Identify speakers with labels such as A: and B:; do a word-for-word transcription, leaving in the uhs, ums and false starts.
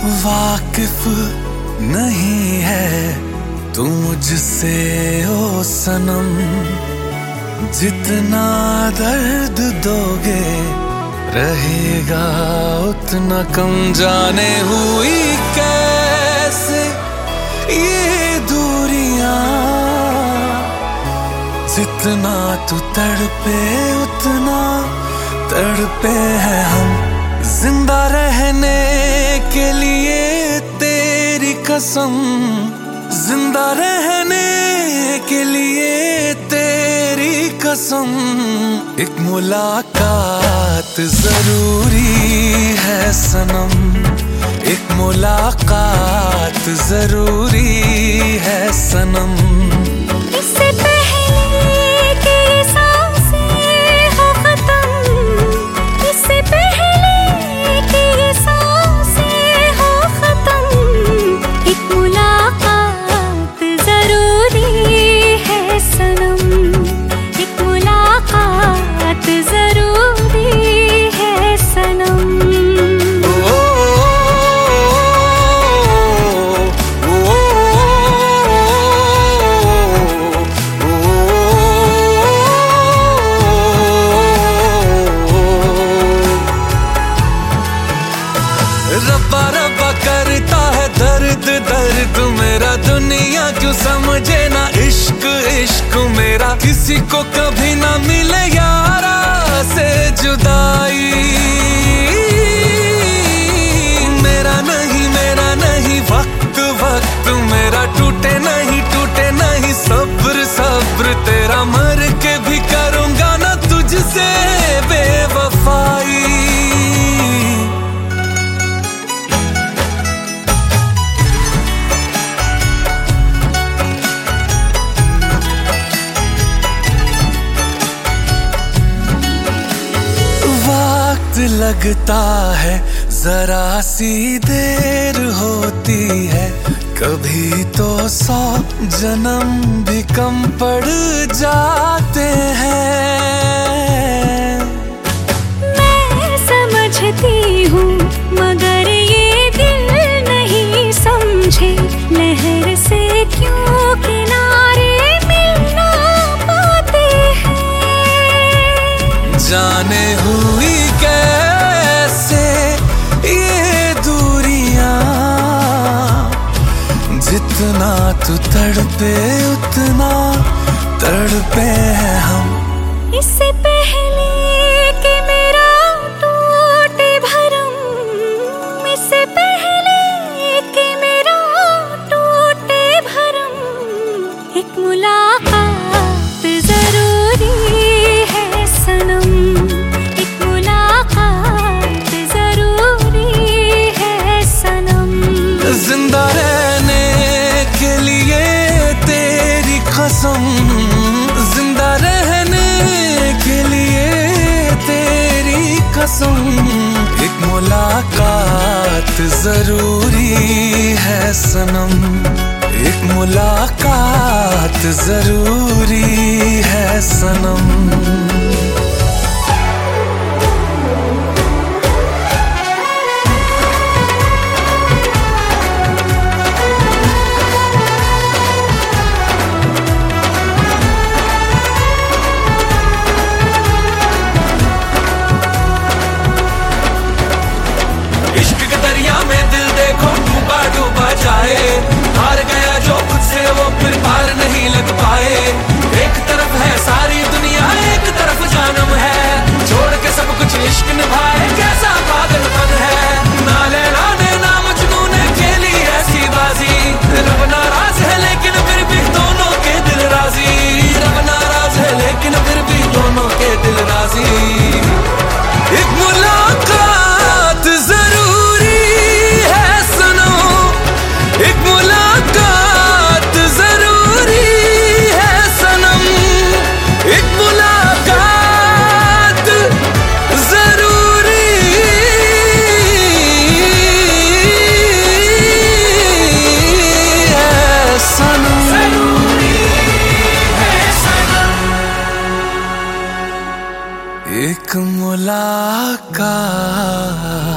A: वाकिफ नहीं है तू मुझसे ओ सनम, जितना दर्द दोगे रहेगा उतना कम। जाने हुई कैसे ये दूरियां, जितना तू तड़पे उतना तड़पे हैं हम। जिंदा रहने के लिए तेरी कसम, जिंदा रहने के लिए तेरी कसम। एक मुलाकात जरूरी है सनम, एक मुलाकात जरूरी है सनम।
B: इससे पहले कि सांसें हो खत्म, इससे पहले कि सांसें हो खत्म, एक मुलाकात जरूरी है सनम, एक मुलाकात जरूरी है सनम।
A: रब्बा रब्बा करता है दर्द दर्द मेरा, दुनिया क्यों समझे ना इश्क इश्क मेरा। किसी को कभी ना मिले यारा से जुदाई, मेरा नहीं मेरा नहीं वक्त वक्त मेरा। टूटे नहीं टूटे नहीं सब्र सब्र तेरा, मर के भी करूंगा ना तुझसे बेवफाई। लगता है जरा सी देर होती है, कभी तो सौ जन्म भी कम पड़ जाते हैं।
B: मैं समझती हूँ मगर ये दिल नहीं समझे, लहर से क्यों किनारे मिल ना पाते हैं।
A: जाने हुई कैसे ये दूरियां, जितना तू तड़पे उतना तड़पे हैं हम।
B: इससे पहले कि मेरा टूटे भरम, इससे पहले कि मेरा टूटे भरम, एक मुलाकात जरूरी है सनम, एक मुलाकात जरूरी है सनम।
A: जिंदा रहने के लिए तेरी कसम, जिंदा रहने के लिए तेरी कसम। एक मुलाकात जरूरी है सनम, एक मुलाकात जरूरी है सनम। हार गया जो खुद से वो फिर पार नहीं लग पाए। एक तरफ है सारी दुनिया एक तरफ जानम है, छोड़ के सब कुछ इश्क निभाए कैसा पागलपन है। ना लैला ने ना मजनू ने खेली ऐसी बाजी, रब नाराज है लेकिन फिर भी दोनों के दिल राजी। रब नाराज है लेकिन फिर भी दोनों के दिल राजी। एक मुलाकात जरूरी है सुनो, एक मुलाकात जरूरी है सनम, एक मुलाकात जरूरी है सनम, जरूरी है सनम। एक मुलाकात